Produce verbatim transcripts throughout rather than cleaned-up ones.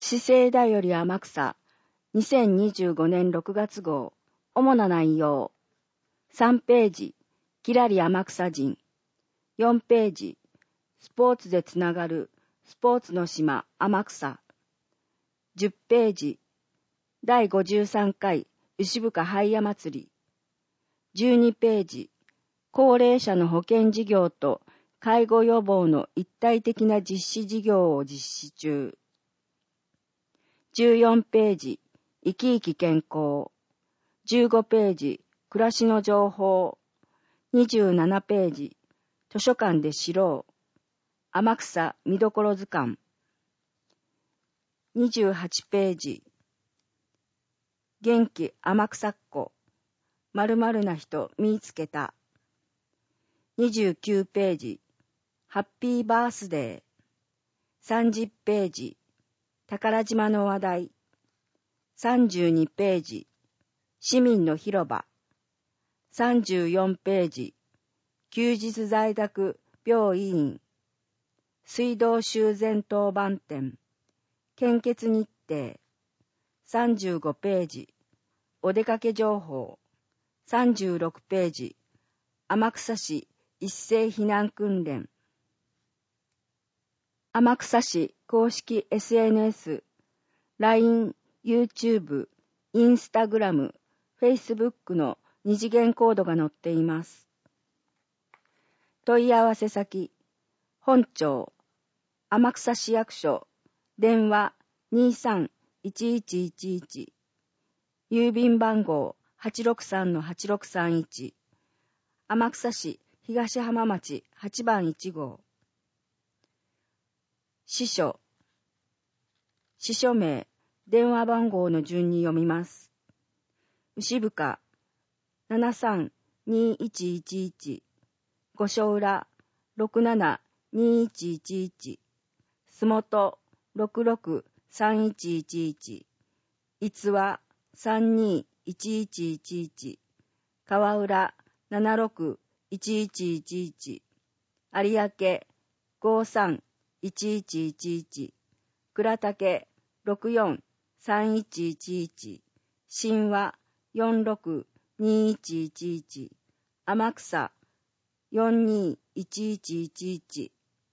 市政だより天草、にせんにじゅうごねんろくがつ号、主な内容。さんページ、きらり天草人。よんページ、スポーツでつながるスポーツの島天草。じゅっページ、だいごじゅうさんかい牛深ハイヤ祭り。じゅうにページ、高齢者の保健事業と介護予防の一体的な実施事業を実施中。じゅうよんページ、生き生き健康。じゅうごページ、暮らしの情報。にじゅうななページ、図書館で知ろう。天草見どころ図鑑。にじゅうはちページ、元気天草っ子。〇〇な人見つけた。にじゅうきゅうページ、ハッピーバースデー。さんじゅっページ、宝島の話題。さんじゅうにページ、市民の広場。さんじゅうよんページ、休日在宅病院。水道修繕当番店。献血日程。さんじゅうごページ、お出かけ情報。さんじゅうろくページ、天草市一斉避難訓練。天草市公式 エスエヌエス、ライン、YouTube、Instagram、Facebook の二次元コードが載っています。問い合わせ先、本庁、天草市役所、電話 にじゅうさん いちいちいちいち、郵便番号 はちろくさんのはちろくさんいち、天草市東浜町はちばんいち号。支所、支所名、電話番号の順に読みます。牛深 ななさんにいちいちいち、五所浦 ろくななにいちいちいち、洲本 ろくろくさんいちいちいち、逸話 さんにいちいちいちいち、川浦 ななろくいちいちいちいち、有明 ごさんいちいちいちいち、倉岳 ろくよんさんいちいちいち、新和 よんろくにいちいちいち、天草 よんにいちいちいちいち。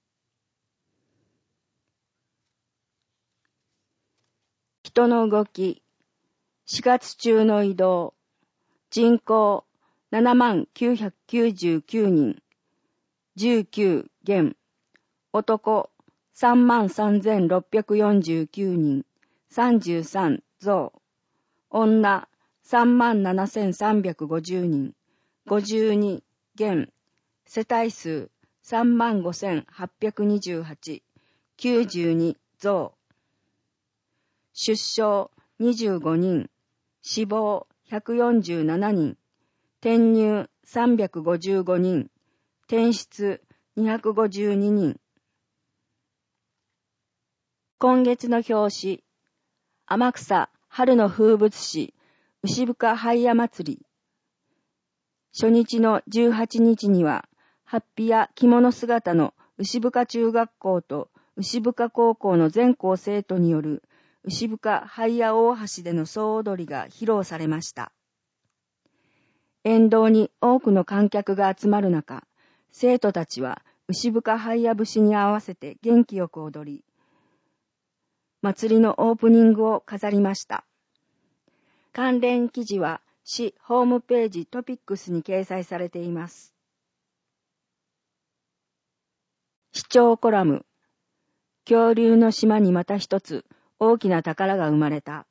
人の動き、しがつ中の移動、人口ななまんきゅうひゃくきゅうじゅうきゅうにん、じゅうきゅう減、男さんまんさんぜんろっぴゃくよんじゅうきゅうにん、さんじゅうさん増、女さんまんななせんさんびゃくごじゅうにん、ごじゅうに減、世帯数さんまんごせんはっぴゃくにじゅうはち、きゅうじゅうに増、出生にじゅうごにん、死亡ひゃくよんじゅうななにん、転入さんびゃくごじゅうごにん、転出にひゃくごじゅうににん。今月の表紙、天草春の風物詩、牛深ハイヤ祭り。初日のじゅうはちにちには、法被や着物姿の牛深中学校と牛深高校の全校生徒による牛深ハイヤ大橋での総踊りが披露されました。沿道に多くの観客が集まる中、生徒たちは牛深ハイヤ節に合わせて元気よく踊り、祭りのオープニングを飾りました。関連記事は市ホームページトピックスに掲載されています。市長コラム、恐竜の島にまた一つ大きな宝が生まれた。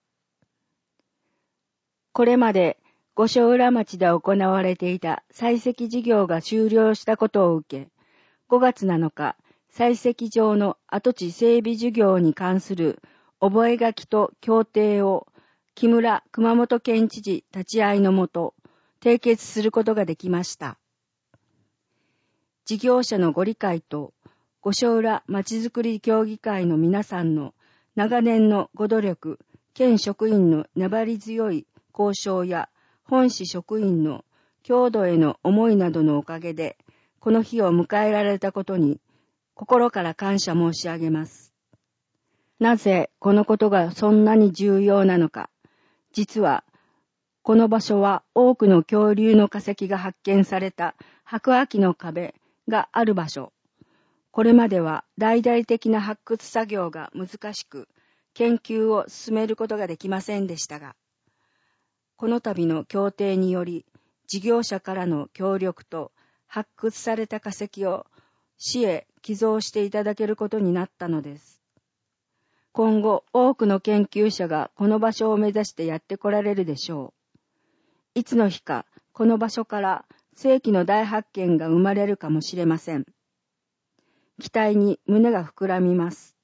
これまで五所浦町で行われていた採石事業が終了したことを受け、ごがつなのか、採石場の跡地整備事業に関する覚書と協定を木村熊本県知事立ち会いのもと締結することができました。事業者のご理解と五所浦まちづくり協議会の皆さんの長年のご努力、県職員の粘り強い交渉や本市職員の郷土への思いなどのおかげで、この日を迎えられたことに心から感謝申し上げます。 なぜこのことがそんなに重要なのか。実は、この場所は多くの恐竜の化石が発見された白亜紀の壁がある場所。これまでは大々的な発掘作業が難しく、研究を進めることができませんでしたが、この度の協定により、事業者からの協力と発掘された化石を市へ寄贈していただけることになったのです。今後、多くの研究者がこの場所を目指してやって来られるでしょう。いつの日か、この場所から世紀の大発見が生まれるかもしれません。期待に胸が膨らみます。